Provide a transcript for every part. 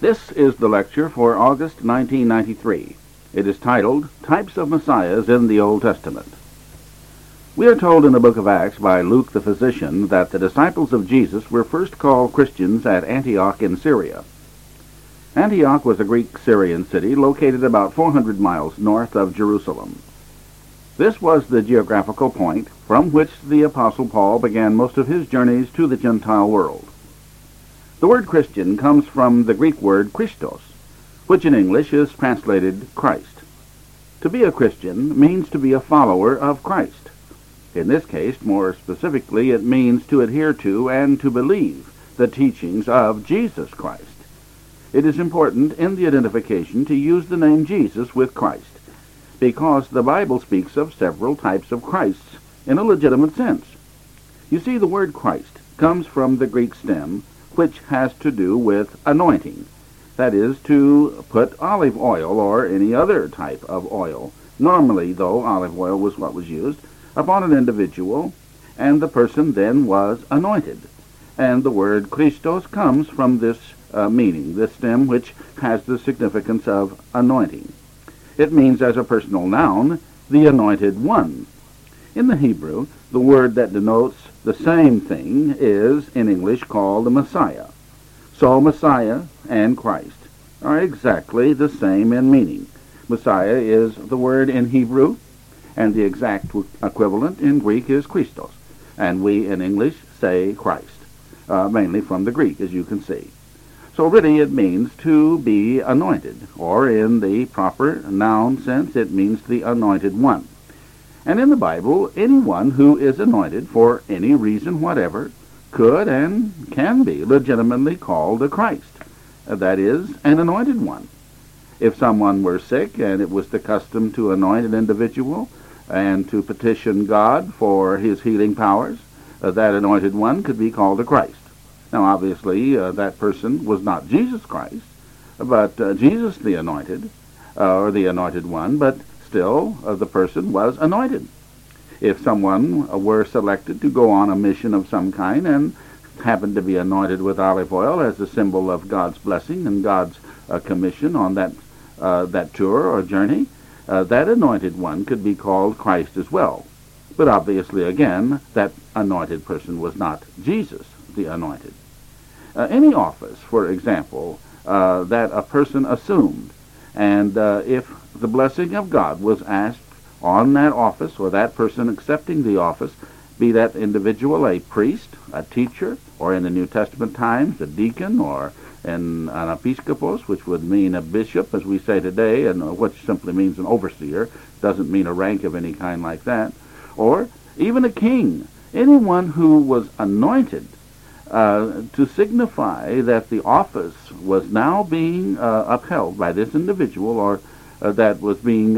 This is the lecture for August 1993. It is titled, Types of Messiahs in the Old Testament. We are told in the book of Acts by Luke the physician that the disciples of Jesus were first called Christians at Antioch in Syria. Antioch was a Greek-Syrian city located about 400 miles north of Jerusalem. This was the geographical point from which the Apostle Paul began most of his journeys to the Gentile world. The word Christian comes from the Greek word Christos, which in English is translated Christ. To be a Christian means to be a follower of Christ. In this case, more specifically, it means to adhere to and to believe the teachings of Jesus Christ. It is important in the identification to use the name Jesus with Christ, because the Bible speaks of several types of Christs in a legitimate sense. You see, the word Christ comes from the Greek stem, which has to do with anointing. That is, to put olive oil or any other type of oil. Normally, though, olive oil was what was used, upon an individual, and the person then was anointed. And the word Christos comes from this meaning, this stem which has the significance of anointing. It means, as a personal noun, the anointed one. In the Hebrew, the word that denotes the same thing is, in English, called the Messiah. So Messiah and Christ are exactly the same in meaning. Messiah is the word in Hebrew, and the exact equivalent in Greek is Christos. And we in English say Christ, mainly from the Greek, as you can see. So really it means to be anointed, or in the proper noun sense, it means the anointed one. And in the Bible, anyone who is anointed for any reason whatever could and can be legitimately called a Christ. That is, an anointed one. If someone were sick and it was the custom to anoint an individual and to petition God for his healing powers, that anointed one could be called a Christ. Now, obviously, that person was not Jesus Christ, but Jesus the anointed, or the anointed one, but still the person was anointed. If someone were selected to go on a mission of some kind and happened to be anointed with olive oil as a symbol of God's blessing and God's commission on that tour or journey, that anointed one could be called Christ as well. But obviously, again, that anointed person was not Jesus the anointed. Any office, for example, that a person assumed, and if the blessing of God was asked on that office or that person accepting the office, be that individual a priest, a teacher, or in the New Testament times a deacon, or an episkopos, which would mean a bishop, as we say today, and which simply means an overseer, doesn't mean a rank of any kind like that, or even a king, anyone who was anointed to signify that the office was now being upheld by this individual, or that was being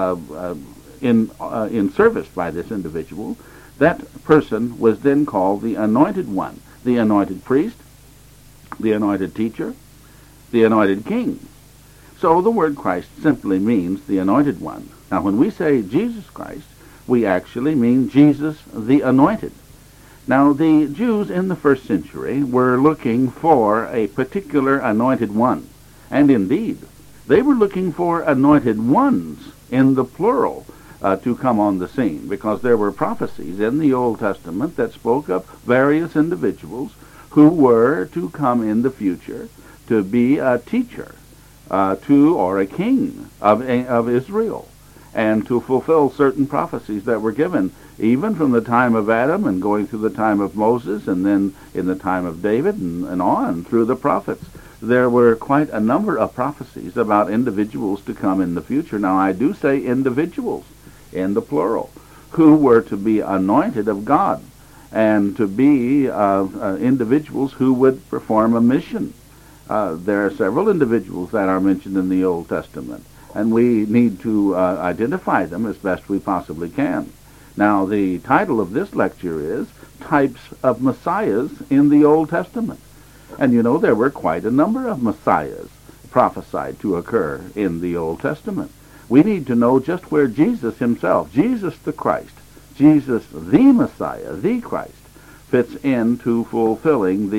in service by this individual, that person was then called the anointed one, the anointed priest, the anointed teacher, the anointed king. So the word Christ simply means the anointed one. Now, when we say Jesus Christ, we actually mean Jesus the anointed. Now, the Jews in the first century were looking for a particular anointed one. And indeed, they were looking for anointed ones in the plural to come on the scene, because there were prophecies in the Old Testament that spoke of various individuals who were to come in the future to be a teacher or a king of Israel, and to fulfill certain prophecies that were given even from the time of Adam and going through the time of Moses, and then in the time of David and on through the prophets. There were quite a number of prophecies about individuals to come in the future. Now, I do say individuals in the plural, who were to be anointed of God and to be individuals who would perform a mission. There are several individuals that are mentioned in the Old Testament, and we need to identify them as best we possibly can. Now, the title of this lecture is Types of Messiahs in the Old Testament. And you know, there were quite a number of Messiahs prophesied to occur in the Old Testament. We need to know just where Jesus himself, Jesus the Christ, Jesus the Messiah, the Christ, fits into fulfilling these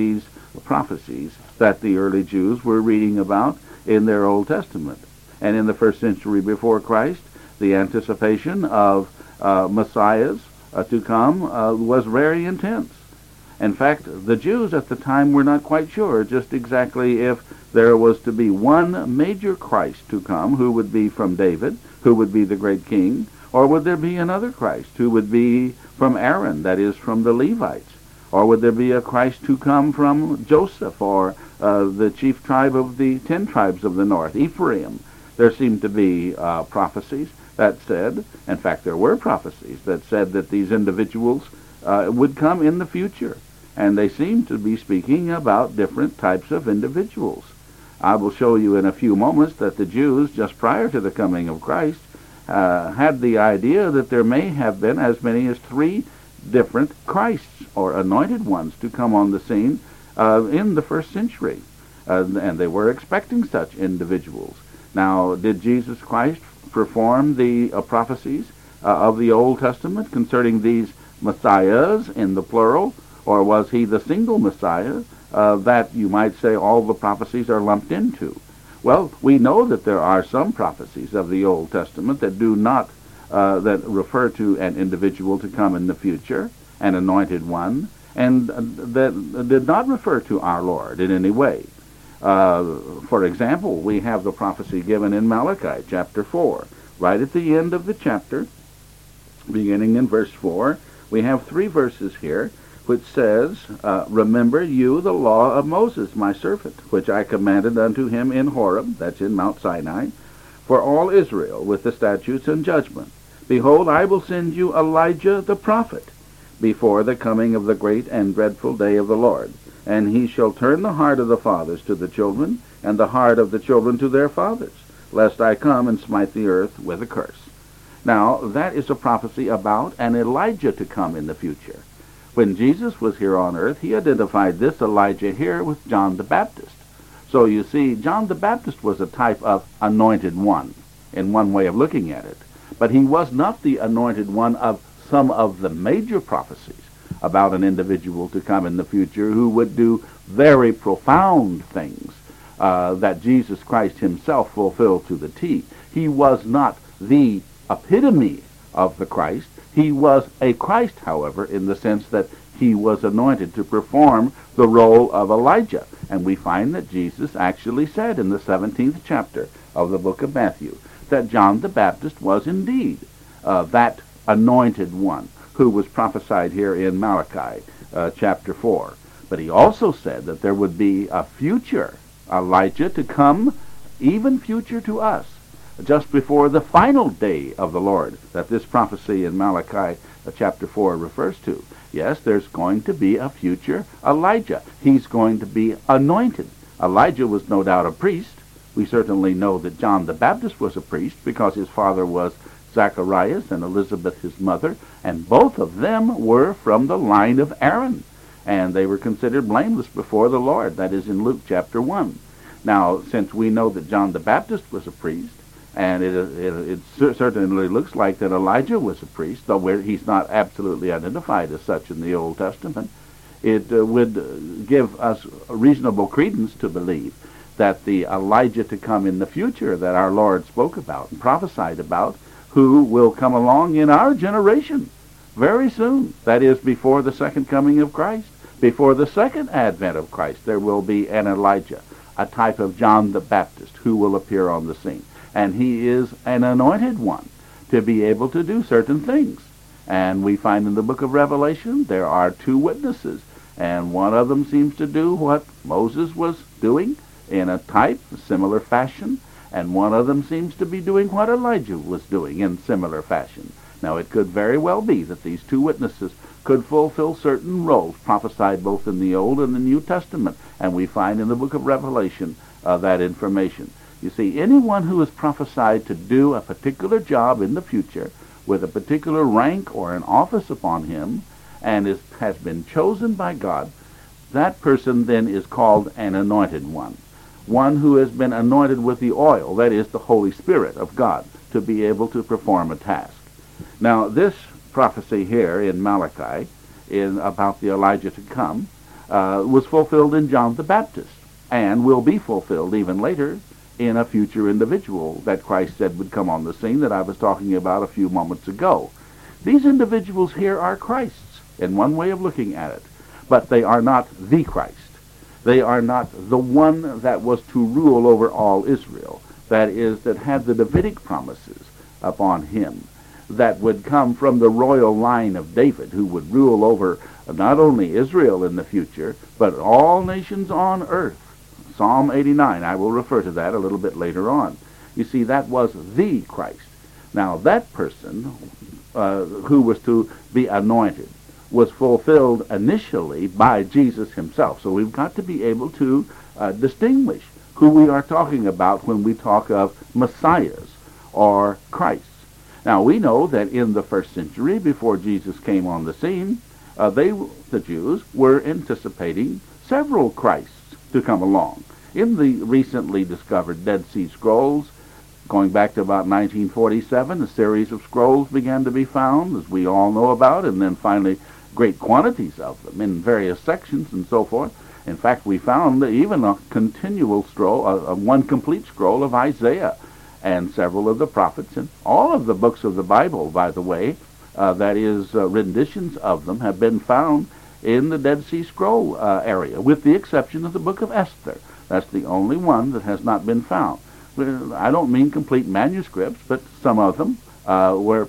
prophecies that the early Jews were reading about in their Old Testament. And in the first century before Christ, the anticipation of messiahs to come was very intense. In fact, the Jews at the time were not quite sure just exactly if there was to be one major Christ to come who would be from David, who would be the great king, or would there be another Christ who would be from Aaron, that is, from the Levites? Or would there be a Christ to come from Joseph, or the chief tribe of the 10 tribes of the north, Ephraim? There seemed to be prophecies that said, in fact there were prophecies that said that these individuals would come in the future. And they seem to be speaking about different types of individuals. I will show you in a few moments that the Jews, just prior to the coming of Christ, had the idea that there may have been as many as 3 different Christs, or anointed ones, to come on the scene in the first century. And they were expecting such individuals. Now, did Jesus Christ perform the prophecies of the Old Testament concerning these messiahs in the plural? Or was he the single Messiah that you might say all the prophecies are lumped into? Well, we know that there are some prophecies of the Old Testament that do not, that refer to an individual to come in the future, an anointed one, and that did not refer to our Lord in any way. For example, we have the prophecy given in Malachi chapter 4. Right at the end of the chapter, beginning in verse 4, we have 3 verses here, which says, Remember you the law of Moses, my servant, which I commanded unto him in Horeb, that's in Mount Sinai, for all Israel, with the statutes and judgment. Behold, I will send you Elijah the prophet, before the coming of the great and dreadful day of the Lord. And he shall turn the heart of the fathers to the children, and the heart of the children to their fathers, lest I come and smite the earth with a curse. Now, that is a prophecy about an Elijah to come in the future. When Jesus was here on earth, he identified this Elijah here with John the Baptist. So you see, John the Baptist was a type of anointed one, in one way of looking at it. But he was not the anointed one of some of the major prophecies about an individual to come in the future who would do very profound things that Jesus Christ himself fulfilled to the T. He was not the epitome of the Christ. He was a Christ, however, in the sense that he was anointed to perform the role of Elijah. And we find that Jesus actually said in the 17th chapter of the book of Matthew that John the Baptist was indeed that anointed one who was prophesied here in Malachi chapter 4. But he also said that there would be a future Elijah to come, even future to us, just before the final day of the Lord that this prophecy in Malachi chapter 4 refers to. Yes, there's going to be a future Elijah. He's going to be anointed. Elijah was no doubt a priest. We certainly know that John the Baptist was a priest because his father was Zacharias and Elizabeth his mother, and both of them were from the line of Aaron, and they were considered blameless before the Lord. That is in Luke chapter 1. Now, since we know that John the Baptist was a priest, and it certainly looks like that Elijah was a priest, though he's not absolutely identified as such in the Old Testament, it would give us reasonable credence to believe that the Elijah to come in the future that our Lord spoke about and prophesied about, who will come along in our generation very soon, that is, before the second coming of Christ, before the second advent of Christ, there will be an Elijah, a type of John the Baptist, who will appear on the scene. And he is an anointed one to be able to do certain things. And we find in the book of Revelation there are 2 witnesses, and one of them seems to do what Moses was doing in a type, similar fashion, and one of them seems to be doing what Elijah was doing in similar fashion. Now, it could very well be that these 2 witnesses could fulfill certain roles prophesied both in the Old and the New Testament, and we find in the book of Revelation that information. You see, anyone who is prophesied to do a particular job in the future with a particular rank or an office upon him and has been chosen by God, that person then is called an anointed one. One who has been anointed with the oil, that is the Holy Spirit of God, to be able to perform a task. Now, this prophecy here in Malachi about the Elijah to come was fulfilled in John the Baptist and will be fulfilled even later in a future individual that Christ said would come on the scene that I was talking about a few moments ago. These individuals here are Christ's in one way of looking at it, but they are not the Christ. They are not the one that was to rule over all Israel, that is, that had the Davidic promises upon him, that would come from the royal line of David, who would rule over not only Israel in the future, but all nations on earth. Psalm 89, I will refer to that a little bit later on. You see, that was the Christ. Now, that person who was to be anointed was fulfilled initially by Jesus himself. So we've got to be able to distinguish who we are talking about when we talk of messiahs or Christs. Now, we know that in the first century, before Jesus came on the scene, the Jews were anticipating several Christs to come along. In the recently discovered Dead Sea Scrolls, going back to about 1947, a series of scrolls began to be found, as we all know about, and then finally great quantities of them in various sections and so forth. In fact, we found even a continual scroll, one complete scroll of Isaiah and several of the prophets, and all of the books of the Bible, by the way, that is, renditions of them have been found in the Dead Sea Scroll area, with the exception of the book of Esther. That's the only one that has not been found. I don't mean complete manuscripts, but some of them were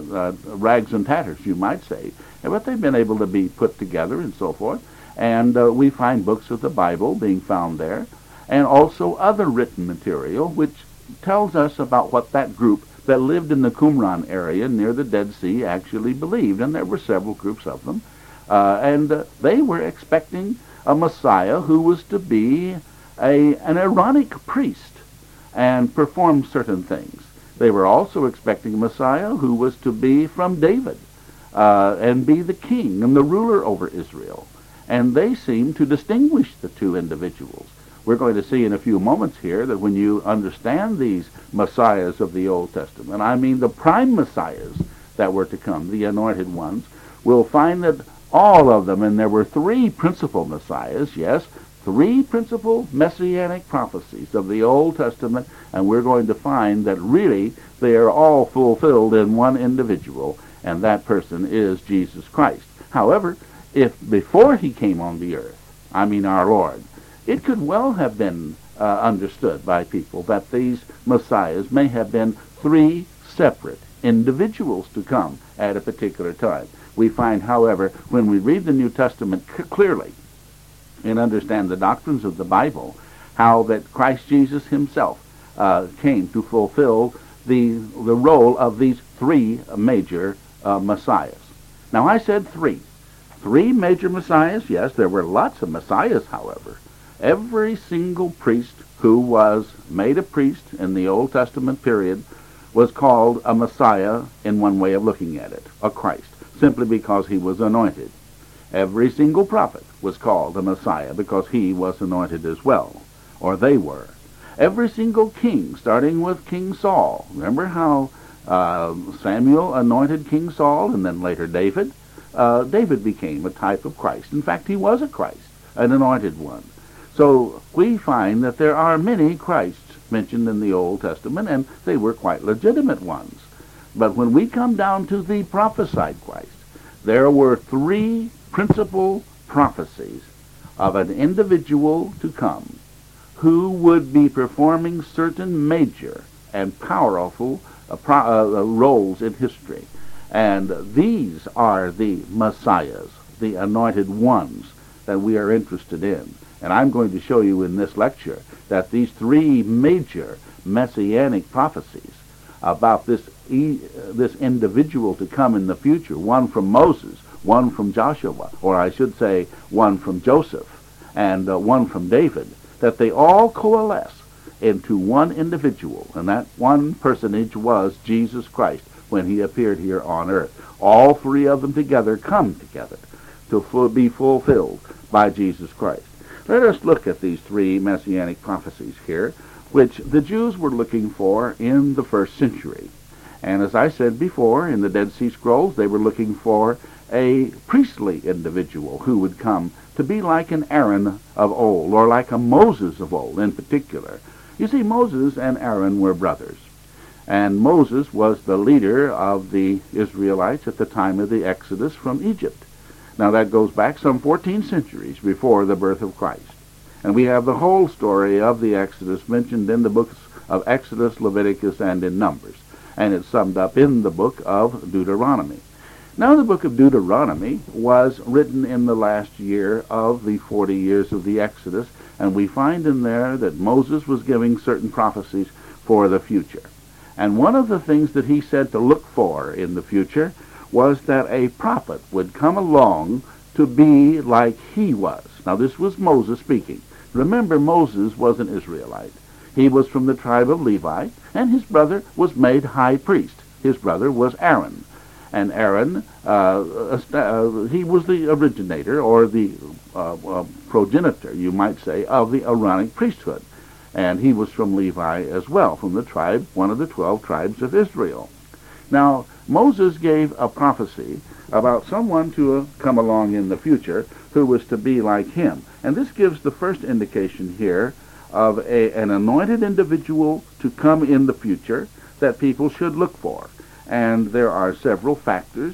rags and tatters, you might say. But they've been able to be put together and so forth. And we find books of the Bible being found there, and also other written material which tells us about what that group that lived in the Qumran area near the Dead Sea actually believed. And there were several groups of them. And they were expecting a Messiah who was to be an Aaronic priest and perform certain things. They were also expecting a Messiah who was to be from David and be the king and the ruler over Israel. And they seem to distinguish the two individuals. We're going to see in a few moments here that when you understand these messiahs of the Old Testament, I mean the prime messiahs that were to come, the anointed ones, we'll find that all of them, and there were three principal messiahs, yes, three principal messianic prophecies of the Old Testament, and we're going to find that really they are all fulfilled in one individual, and that person is Jesus Christ. However, if before he came on the earth, I mean our Lord, it could well have been understood by people that these messiahs may have been three separate individuals to come at a particular time. We find, however, when we read the New Testament clearly and understand the doctrines of the Bible, how that Christ Jesus himself came to fulfill the role of these three major messiahs. Now, I said three. Three major messiahs, yes, there were lots of messiahs, however. Every single priest who was made a priest in the Old Testament period was called a Messiah in one way of looking at it, a Christ, simply because he was anointed. Every single prophet was called a Messiah because he was anointed as well, or they were. Every single king, starting with King Saul. Remember how Samuel anointed King Saul and then later David? David became a type of Christ. In fact, he was a Christ, an anointed one. So we find that there are many Christs mentioned in the Old Testament, and they were quite legitimate ones. But when we come down to the prophesied Christ, there were three principal prophecies of an individual to come who would be performing certain major and powerful roles in history. And these are the messiahs, the anointed ones that we are interested in. And I'm going to show you in this lecture that these three major messianic prophecies about this individual to come in the future, one from Moses, one from Joshua, or I should say one from Joseph, and one from David, that they all coalesce into one individual, and that one personage was Jesus Christ when he appeared here on earth. All three of them together come together to be fulfilled by Jesus Christ. Let us look at these three messianic prophecies here, which the Jews were looking for in the first century. And as I said before, in the Dead Sea Scrolls, they were looking for a priestly individual who would come to be like an Aaron of old, or like a Moses of old in particular. You see, Moses and Aaron were brothers, and Moses was the leader of the Israelites at the time of the Exodus from Egypt. Now that goes back some 14 centuries before the birth of Christ. And we have the whole story of the Exodus mentioned in the books of Exodus, Leviticus, and in Numbers. And it's summed up in the book of Deuteronomy. Now the book of Deuteronomy was written in the last year of the 40 years of the Exodus, and we find in there that Moses was giving certain prophecies for the future. And one of the things that he said to look for in the future was that a prophet would come along to be like he was. Now this was Moses speaking. Remember, Moses was an Israelite. He was from the tribe of Levi, and his brother was made high priest. His brother was Aaron. And Aaron, he was the originator, or the progenitor, you might say, of the Aaronic priesthood. And he was from Levi as well, from the tribe, one of the 12 tribes of Israel. Now, Moses gave a prophecy about someone to come along in the future who was to be like him. And this gives the first indication here of an anointed individual to come in the future that people should look for. And there are several factors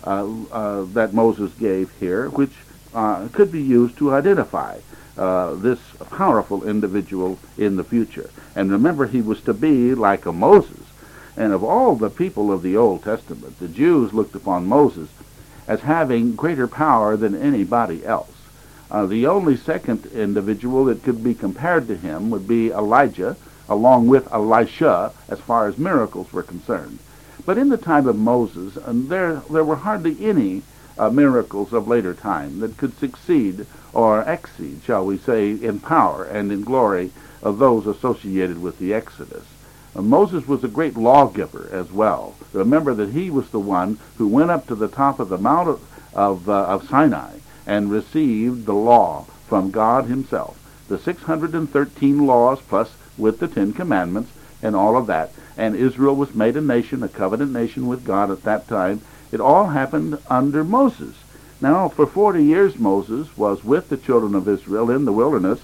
that Moses gave here which could be used to identify this powerful individual in the future. And remember, he was to be like a Moses. And of all the people of the Old Testament, the Jews looked upon Moses as having greater power than anybody else. The only second individual that could be compared to him would be Elijah, along with Elisha, as far as miracles were concerned. But in the time of Moses, there were hardly any miracles of later time that could succeed or exceed, shall we say, in power and in glory of those associated with the Exodus. Moses was a great lawgiver as well. Remember that he was the one who went up to the top of the Mount of Sinai and received the law from God himself. The 613 laws, plus with the 10 Commandments and all of that. And Israel was made a nation, a covenant nation with God at that time. It all happened under Moses. Now, for 40 years, Moses was with the children of Israel in the wilderness,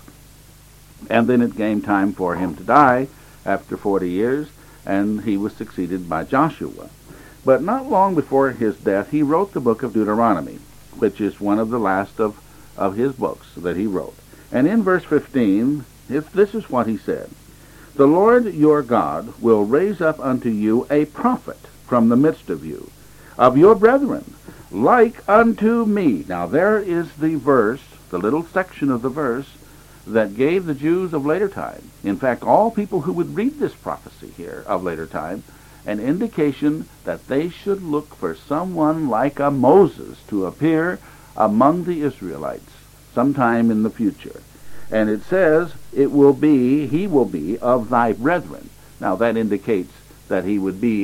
and then it came time for him to die after 40 years, and he was succeeded by Joshua. But not long before his death, he wrote the book of Deuteronomy, which is one of the last of his books that he wrote. And in verse 15, this is what he said: "The Lord your God will raise up unto you a prophet from the midst of you, of your brethren, like unto me." Now there is the verse, the little section of the verse, that gave the Jews of later time, in fact all people who would read this prophecy here of later time, an indication that they should look for someone like a Moses to appear among the Israelites sometime in the future. And it says, he will be of thy brethren. Now that indicates that he would be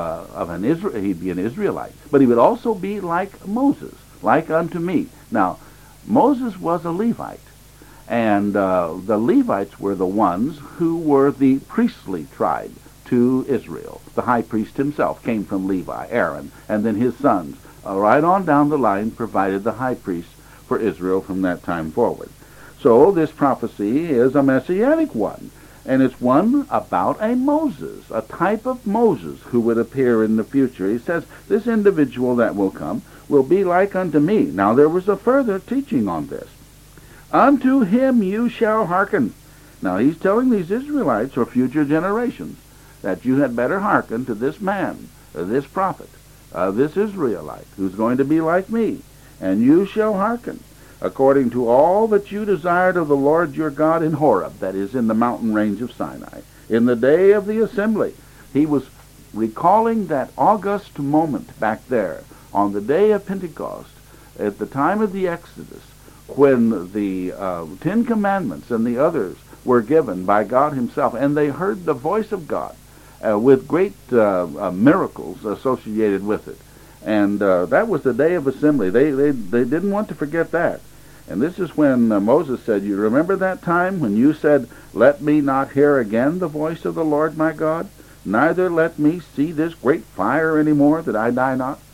he'd be an Israelite. But he would also be like Moses, like unto me. Now, Moses was a Levite. And the Levites were the ones who were the priestly tribe to Israel. The high priest himself came from Levi, Aaron, and then his sons, right on down the line, provided the high priest for Israel from that time forward. So this prophecy is a messianic one, and it's one about a Moses, a type of Moses who would appear in the future. He says, this individual that will come will be like unto me. Now there was a further teaching on this. Unto him you shall hearken. Now he's telling these Israelites or future generations that you had better hearken to this man, this prophet, this Israelite, who's going to be like me. And you shall hearken according to all that you desired of the Lord your God in Horeb, that is, in the mountain range of Sinai, in the day of the assembly. He was recalling that august moment back there on the day of Pentecost, at the time of the Exodus, when the 10 Commandments and the others were given by God himself, and they heard the voice of God with great miracles associated with it. And that was the day of assembly. They didn't want to forget that. And this is when Moses said, you remember that time when you said, let me not hear again the voice of the Lord my God, neither let me see this great fire any more, that I die not?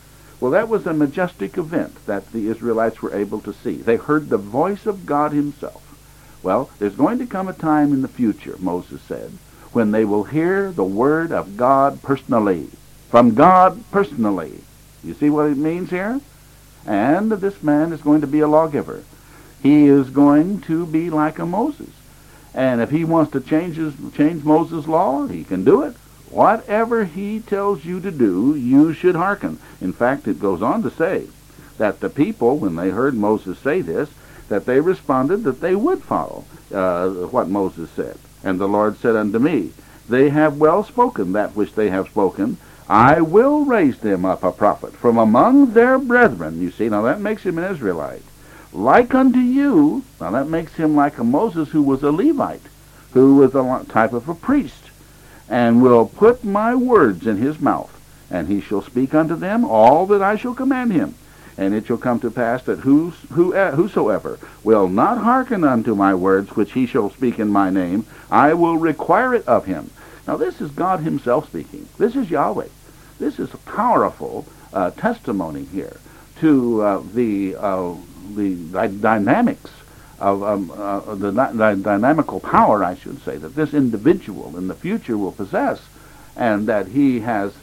Well, that was a majestic event that the Israelites were able to see. They heard the voice of God himself. Well, there's going to come a time in the future, Moses said, when they will hear the word of God personally. From God personally. You see what it means here? And this man is going to be a lawgiver. He is going to be like a Moses. And if he wants to change Moses' law, he can do it. Whatever he tells you to do, you should hearken. In fact, it goes on to say that the people, when they heard Moses say this, that they responded that they would follow what Moses said. And the Lord said unto me, they have well spoken that which they have spoken. I will raise them up a prophet from among their brethren. You see, now that makes him an Israelite. Like unto you, now that makes him like a Moses who was a Levite, who was a type of a priest, and will put my words in his mouth, and he shall speak unto them all that I shall command him. And it shall come to pass that whosoever will not hearken unto my words which he shall speak in my name, I will require it of him. Now this is God himself speaking. This is Yahweh. This is a powerful testimony here to the dynamics of the dynamical power, I should say, that this individual in the future will possess, and that he has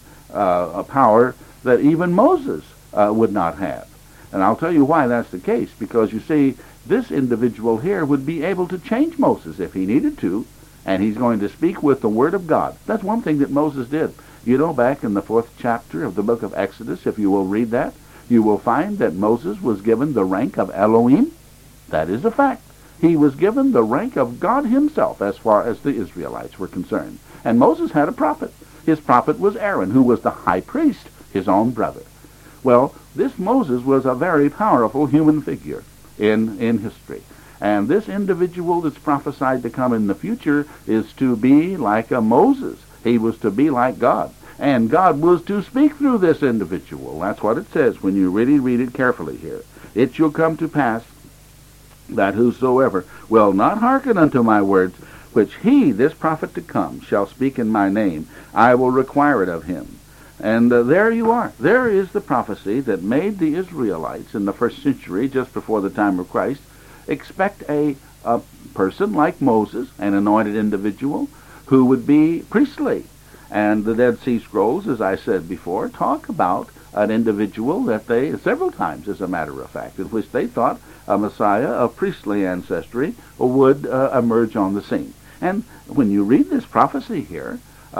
a power that even Moses would not have. And I'll tell you why that's the case, because you see, this individual here would be able to change Moses if he needed to, and he's going to speak with the Word of God. That's one thing that Moses did. You know, back in the 4th chapter of the book of Exodus, if you will read that, you will find that Moses was given the rank of Elohim. That is a fact. He was given the rank of God himself as far as the Israelites were concerned. And Moses had a prophet. His prophet was Aaron, who was the high priest, his own brother. Well, this Moses was a very powerful human figure in history. And this individual that's prophesied to come in the future is to be like a Moses. He was to be like God. And God was to speak through this individual. That's what it says when you really read it carefully here. It shall come to pass that whosoever will not hearken unto my words, which he, this prophet to come, shall speak in my name, I will require it of him. And there you are. There is the prophecy that made the Israelites in the 1st century, just before the time of Christ, expect a person like Moses, an anointed individual, who would be priestly. And the Dead Sea Scrolls, as I said before, talk about an individual that they, several times as a matter of fact, in which they thought a Messiah of priestly ancestry would emerge on the scene. And when you read this prophecy here,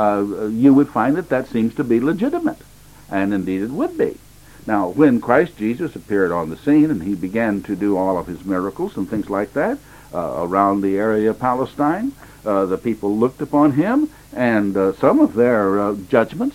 you would find that that seems to be legitimate. And indeed it would be. Now, when Christ Jesus appeared on the scene and he began to do all of his miracles and things like that around the area of Palestine, the people looked upon him, and some of their judgments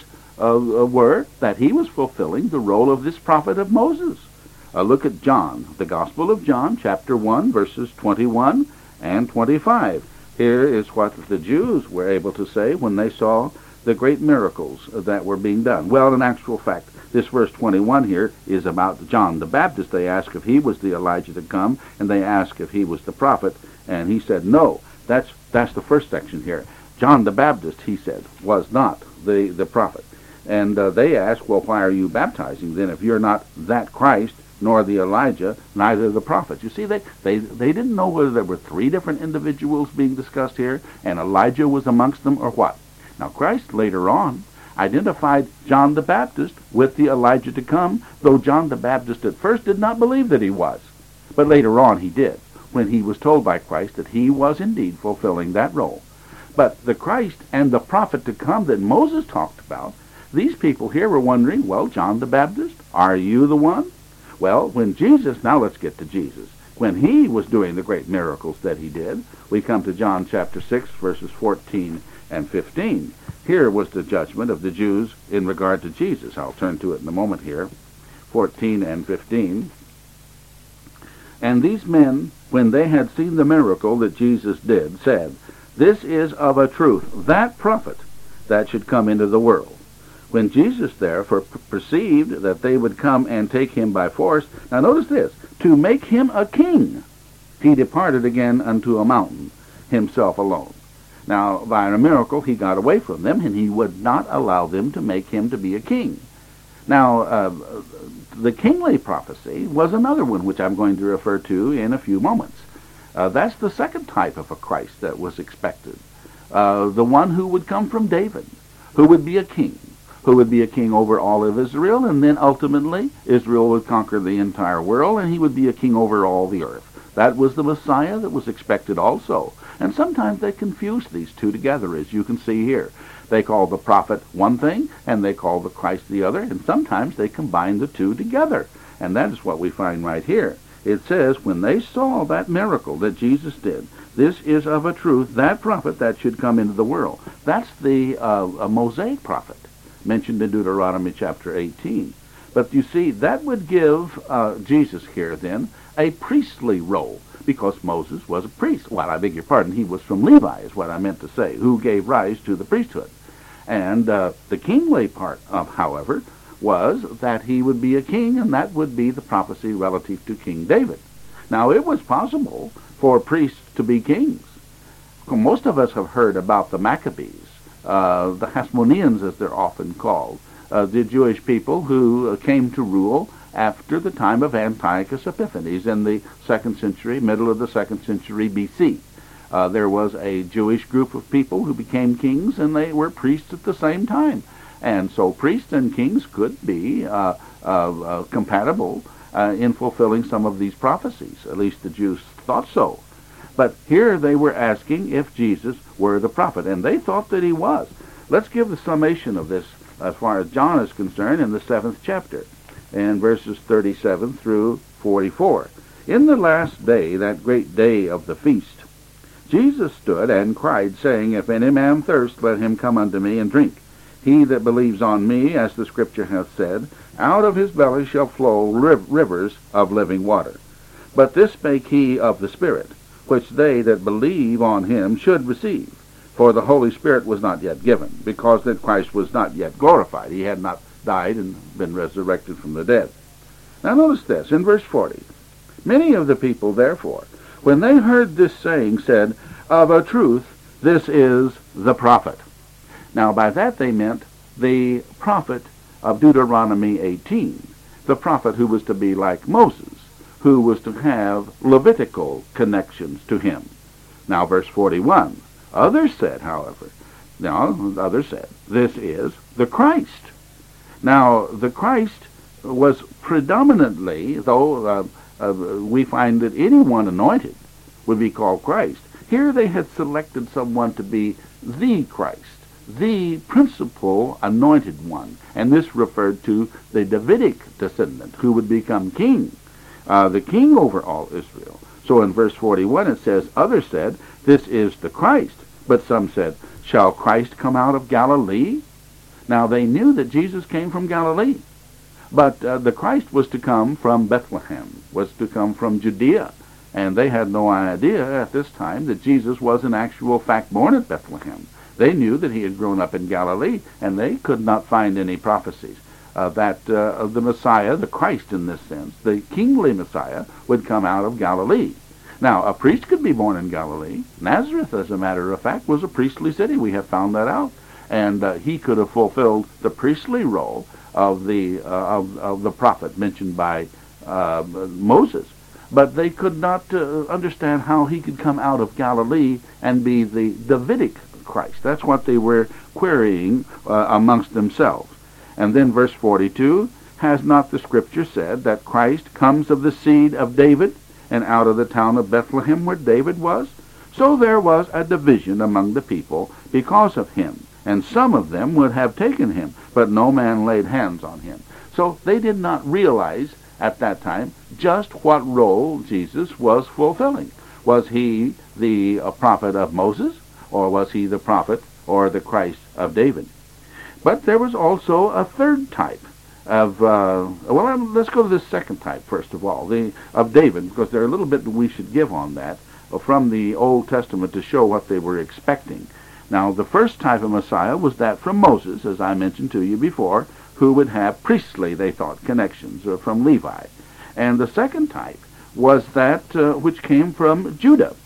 were that he was fulfilling the role of this prophet of Moses. Look at John, the Gospel of John, chapter 1, verses 21 and 25. Here is what the Jews were able to say when they saw the great miracles that were being done. Well, in actual fact, this verse 21 here is about John the Baptist. They asked if he was the Elijah to come, and they asked if he was the prophet, and he said no. That's the first section here. John the Baptist, he said, was not the prophet. And they asked, well, why are you baptizing then if you're not that Christ, nor the Elijah, neither the prophet? You see, they didn't know whether there were 3 different individuals being discussed here, and Elijah was amongst them, or what. Now, Christ later on identified John the Baptist with the Elijah to come, though John the Baptist at first did not believe that he was. But later on he did, when he was told by Christ that he was indeed fulfilling that role. But the Christ and the prophet to come that Moses talked about, these people here were wondering, well, John the Baptist, are you the one? Well, when Jesus, now let's get to Jesus. When he was doing the great miracles that he did, we come to John chapter 6, verses 14 and 15. Here was the judgment of the Jews in regard to Jesus. I'll turn to it in a moment here. 14 and 15. And these men, when they had seen the miracle that Jesus did, said, this is of a truth that prophet that should come into the world. When Jesus therefore perceived that they would come and take him by force, now notice this, to make him a king, he departed again unto a mountain, himself alone. Now, by a miracle, he got away from them, and he would not allow them to make him to be a king. Now, the kingly prophecy was another one which I'm going to refer to in a few moments. That's the second type of a Christ that was expected. The one who would come from David, who would be a king, over all of Israel, and then ultimately Israel would conquer the entire world, and he would be a king over all the earth. That was the Messiah that was expected also. And sometimes they confuse these two together, as you can see here. They call the prophet one thing, and they call the Christ the other, and sometimes they combine the two together. And that is what we find right here. It says, when they saw that miracle that Jesus did, this is of a truth that prophet that should come into the world. That's the Mosaic prophet mentioned in Deuteronomy chapter 18. But you see, that would give Jesus here then a priestly role, because Moses was a priest. Well, I beg your pardon, he was from Levi, is what I meant to say, who gave rise to the priesthood. And the kingly part of, however, was that he would be a king, and that would be the prophecy relative to King David. Now, it was possible for priests to be kings. Most of us have heard about the Maccabees, the Hasmoneans, as they're often called, the Jewish people who came to rule after the time of Antiochus Epiphanes in the 2nd century, middle of the 2nd century B.C. There was a Jewish group of people who became kings, and they were priests at the same time. And so priests and kings could be compatible in fulfilling some of these prophecies. At least the Jews thought so. But here they were asking if Jesus were the prophet, and they thought that he was. Let's give the summation of this as far as John is concerned in the 7th chapter, and verses 37 through 44. In the last day, that great day of the feast, Jesus stood and cried, saying, If any man thirst, let him come unto me and drink. He that believes on me, as the Scripture hath said, out of his belly shall flow rivers of living water. But this spake he of the Spirit, which they that believe on him should receive. For the Holy Spirit was not yet given, because that Christ was not yet glorified. He had not died and been resurrected from the dead. Now notice this, in verse 40. Many of the people, therefore, when they heard this saying, said, Of a truth, this is the prophet. Now by that they meant the prophet of Deuteronomy 18, the prophet who was to be like Moses, who was to have Levitical connections to him. Now verse 41. Others said, this is the Christ. Now, the Christ was predominantly, though we find that anyone anointed would be called Christ, here they had selected someone to be the Christ, the principal anointed one. And this referred to the Davidic descendant who would become king, the king over all Israel. So in verse 41 it says, Others said, This is the Christ. But some said, Shall Christ come out of Galilee? Now they knew that Jesus came from Galilee. But the Christ was to come from Bethlehem, was to come from Judea. And they had no idea at this time that Jesus was in actual fact born at Bethlehem. They knew that he had grown up in Galilee, and they could not find any prophecies that the Messiah, the Christ in this sense, the kingly Messiah, would come out of Galilee. Now, a priest could be born in Galilee. Nazareth, as a matter of fact, was a priestly city. We have found that out. And he could have fulfilled the priestly role of the prophet mentioned by Moses. But they could not understand how he could come out of Galilee and be the Davidic Christ. That's what they were querying amongst themselves. And then verse 42, Has not the Scripture said that Christ comes of the seed of David, and out of the town of Bethlehem where David was? So there was a division among the people because of him, and some of them would have taken him, but no man laid hands on him. So they did not realize at that time just what role Jesus was fulfilling. Was he the prophet of Moses, or was he the prophet or the Christ of David? But there was also a third type of, let's go to the second type first of all, of David, because there are a little bit that we should give on that from the Old Testament to show what they were expecting. Now, the first type of Messiah was that from Moses, as I mentioned to you before, who would have priestly, they thought, connections from Levi. And the second type was that which came from Judah,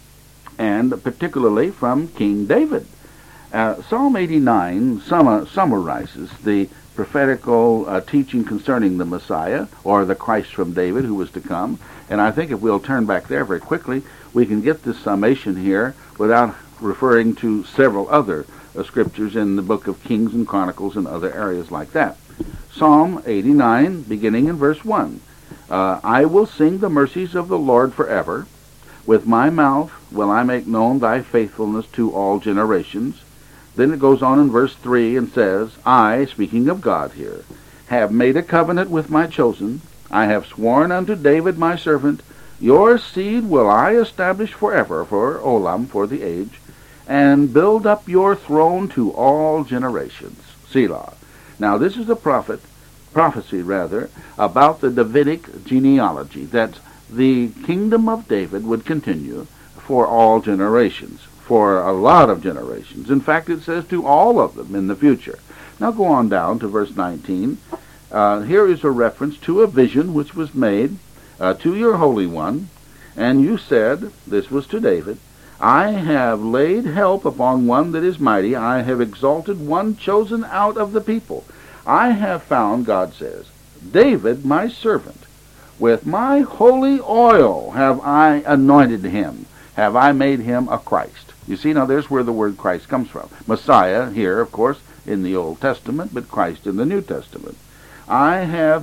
and particularly from King David. Psalm 89 summarizes the prophetical teaching concerning the Messiah, or the Christ from David who was to come. And I think if we'll turn back there very quickly, we can get this summation here without referring to several other scriptures in the book of Kings and Chronicles and other areas like that. Psalm 89, beginning in verse 1. I will sing the mercies of the Lord forever. With my mouth will I make known thy faithfulness to all generations. Then it goes on in verse 3 and says, I, speaking of God here, have made a covenant with my chosen. I have sworn unto David my servant, your seed will I establish forever, for Olam, for the age, and build up your throne to all generations. Selah. Now this is a prophecy about the Davidic genealogy, that the kingdom of David would continue for all generations, for a lot of generations. In fact, it says to all of them in the future. Now go on down to verse 19. Here is a reference to a vision which was made to your Holy One, and you said, this was to David, I have laid help upon one that is mighty, I have exalted one chosen out of the people. I have found, God says, David my servant. With my holy oil have I anointed him, have I made him a Christ. You see, now there's where the word Christ comes from. Messiah here, of course, in the Old Testament, but Christ in the New Testament. I have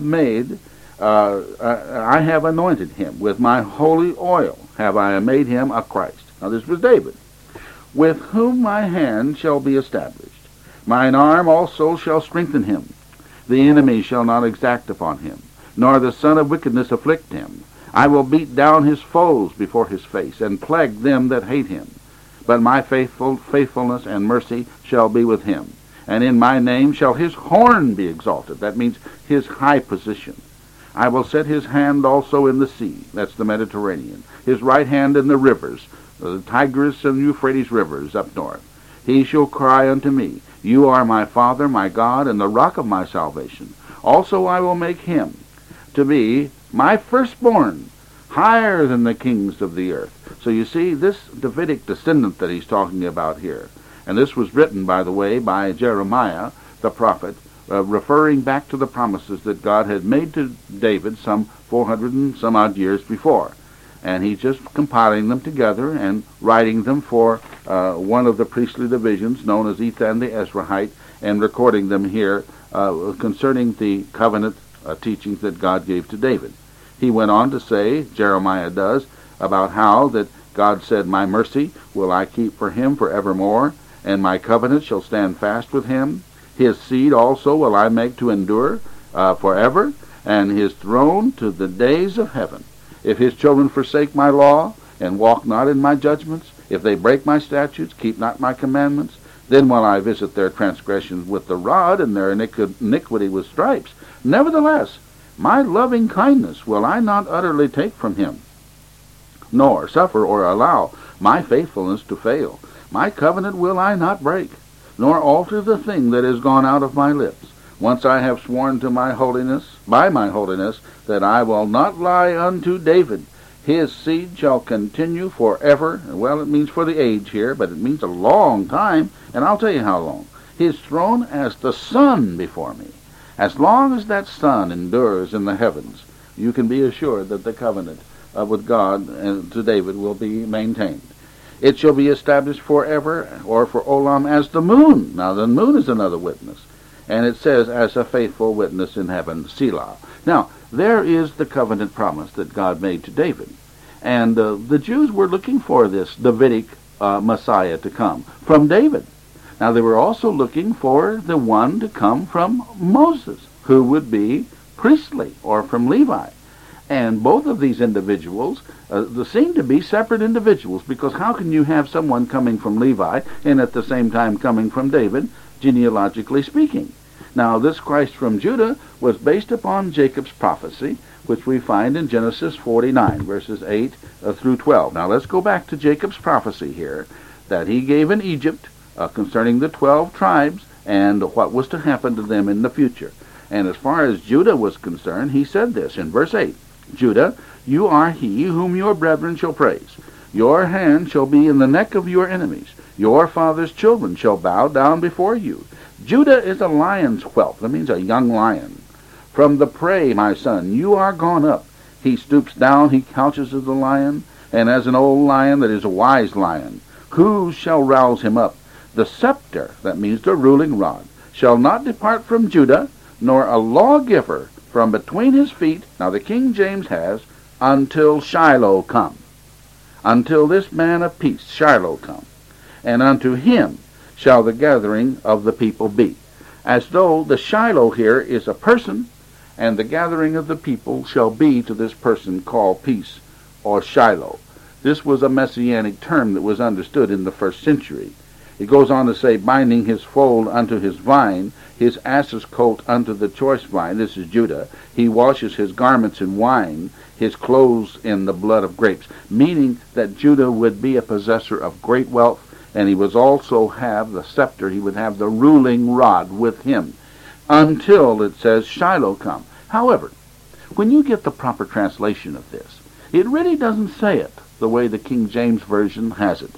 anointed him. With my holy oil have I made him a Christ. Now this was David. With whom my hand shall be established. Mine arm also shall strengthen him. The enemy shall not exact upon him, nor the son of wickedness afflict him. I will beat down his foes before his face, and plague them that hate him. But my faithfulness and mercy shall be with him. And in my name shall his horn be exalted. That means his high position. I will set his hand also in the sea. That's the Mediterranean. His right hand in the rivers, the Tigris and Euphrates rivers up north. He shall cry unto me, you are my Father, my God, and the rock of my salvation. Also I will make him to be my firstborn, higher than the kings of the earth. So you see, this Davidic descendant that he's talking about here, and this was written, by the way, by Jeremiah, the prophet, referring back to the promises that God had made to David some 400 and some odd years before. And he's just compiling them together and writing them for one of the priestly divisions known as Ethan the Ezrahite, and recording them here concerning the covenant teachings that God gave to David. He went on to say, Jeremiah does, about how that God said, my mercy will I keep for him forevermore, and my covenant shall stand fast with him. His seed also will I make to endure forever, and his throne to the days of heaven. If his children forsake my law, and walk not in my judgments, if they break my statutes, keep not my commandments, then will I visit their transgressions with the rod, and their iniquity with stripes. Nevertheless, my loving kindness will I not utterly take from him, nor suffer or allow my faithfulness to fail. My covenant will I not break, nor alter the thing that is gone out of my lips. Once I have sworn to my holiness, by my holiness, that I will not lie unto David. His seed shall continue forever. Well, it means for the age here, but it means a long time, and I'll tell you how long. His throne as the sun before me. As long as that sun endures in the heavens, you can be assured that the covenant with God and to David will be maintained. It shall be established forever, or for Olam as the moon. Now the moon is another witness. And it says, as a faithful witness in heaven, Selah. Now, there is the covenant promise that God made to David. And the Jews were looking for this Davidic Messiah to come from David. Now, they were also looking for the one to come from Moses, who would be priestly, or from Levi. And both of these individuals seem to be separate individuals, because how can you have someone coming from Levi and at the same time coming from David, genealogically speaking? Now, this Christ from Judah was based upon Jacob's prophecy, which we find in Genesis 49, verses 8 through 12. Now, let's go back to Jacob's prophecy here, that he gave in Egypt concerning the 12 tribes and what was to happen to them in the future. And as far as Judah was concerned, he said this in verse 8, Judah, you are he whom your brethren shall praise. Your hand shall be in the neck of your enemies. Your father's children shall bow down before you. Judah is a lion's whelp. That means a young lion. From the prey, my son, you are gone up. He stoops down, he couches as a lion, and as an old lion that is a wise lion. Who shall rouse him up? The scepter, that means the ruling rod, shall not depart from Judah, nor a lawgiver from between his feet. Now the King James has, until Shiloh come. Until this man of peace, Shiloh, come. And unto him shall the gathering of the people be. As though the Shiloh here is a person, and the gathering of the people shall be to this person called peace, or Shiloh. This was a messianic term that was understood in the first century. It goes on to say, binding his foal unto his vine, his ass's coat unto the choice vine. This is Judah. He washes his garments in wine, his clothes in the blood of grapes. Meaning that Judah would be a possessor of great wealth, and he would also have the scepter. He would have the ruling rod with him. Until, it says, Shiloh come. However, when you get the proper translation of this, it really doesn't say it the way the King James Version has it.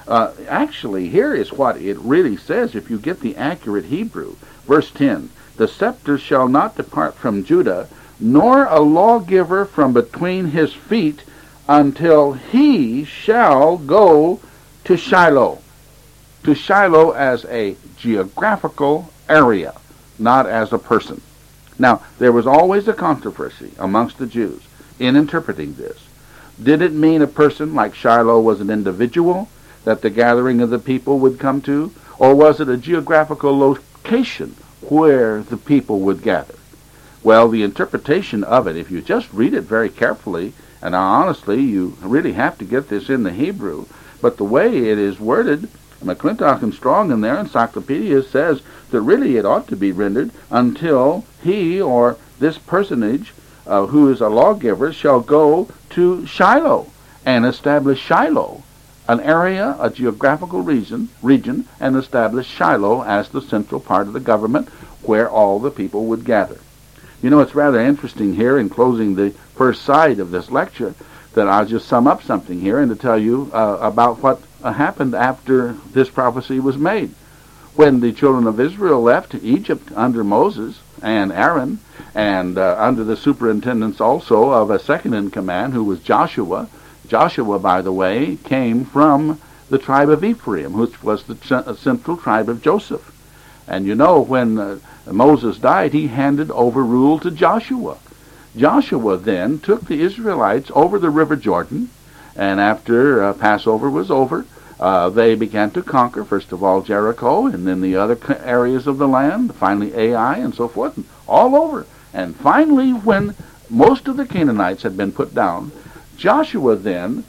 Actually, here is what it really says if you get the accurate Hebrew. Verse 10, the scepter shall not depart from Judah, nor a lawgiver from between his feet, until he shall go to Shiloh. To Shiloh as a geographical area, not as a person. Now, there was always a controversy amongst the Jews in interpreting this. Did it mean a person like Shiloh was an individual that the gathering of the people would come to? Or was it a geographical location where the people would gather? Well, the interpretation of it, if you just read it very carefully, and honestly, you really have to get this in the Hebrew, but the way it is worded, McClintock and Strong in their encyclopedia says that really it ought to be rendered until he or this personage who is a lawgiver shall go to Shiloh and establish Shiloh, an area, a geographical region, and establish Shiloh as the central part of the government where all the people would gather. You know, it's rather interesting here in closing the first side of this lecture that I'll just sum up something here and to tell you about what happened after this prophecy was made. When the children of Israel left Egypt under Moses and Aaron, and under the superintendence also of a second in command who was Joshua. Joshua, by the way, came from the tribe of Ephraim, which was the central tribe of Joseph. And you know, when Moses died, he handed over rule to Joshua. Joshua then took the Israelites over the river Jordan, and after Passover was over, they began to conquer, first of all, Jericho, and then the other areas of the land, finally Ai, and so forth, and all over. And finally, when most of the Canaanites had been put down, Joshua then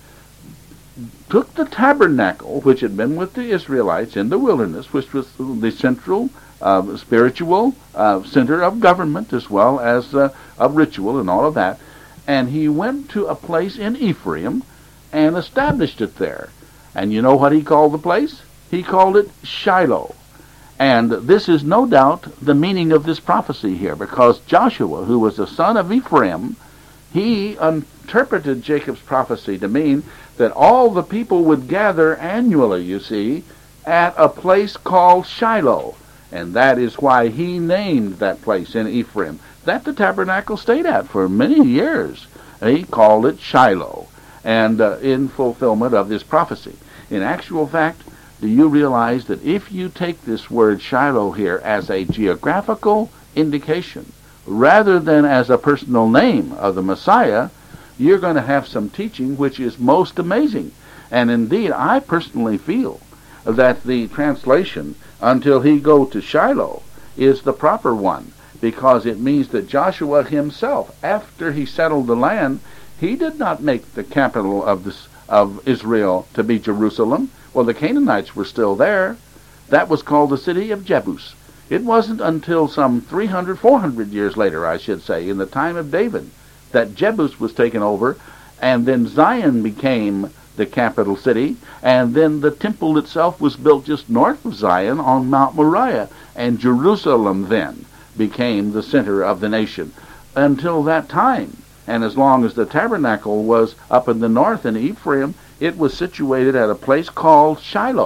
took the tabernacle, which had been with the Israelites in the wilderness, which was the central spiritual center of government as well as of ritual and all of that, and he went to a place in Ephraim and established it there. And you know what he called the place? He called it Shiloh. And this is no doubt the meaning of this prophecy here, because Joshua, who was the son of Ephraim, he interpreted Jacob's prophecy to mean that all the people would gather annually, you see, at a place called Shiloh. And that is why he named that place in Ephraim, that the tabernacle stayed at for many years. He called it Shiloh, and in fulfillment of this prophecy. In actual fact, do you realize that if you take this word Shiloh here as a geographical indication, rather than as a personal name of the Messiah, you're going to have some teaching which is most amazing. And indeed, I personally feel that the translation, until he go to Shiloh, is the proper one, because it means that Joshua himself, after he settled the land, he did not make the capital of Israel to be Jerusalem. Well, the Canaanites were still there. That was called the city of Jebus. It wasn't until some 300, 400 years later, I should say, in the time of David, that Jebus was taken over, and then Zion became the capital city, and then the temple itself was built just north of Zion on Mount Moriah, and Jerusalem then became the center of the nation. Until that time, and as long as the tabernacle was up in the north in Ephraim, it was situated at a place called Shiloh.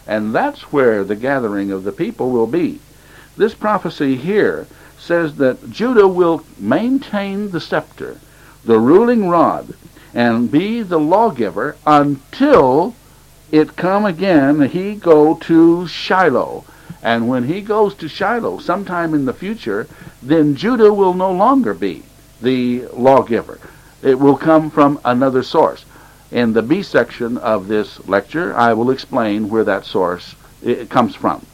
And that's where the gathering of the people will be. This prophecy here says that Judah will maintain the scepter, the ruling rod, and be the lawgiver until it come again, he go to Shiloh. And when he goes to Shiloh sometime in the future, then Judah will no longer be the lawgiver. It will come from another source. In the B section of this lecture, I will explain where that source comes from.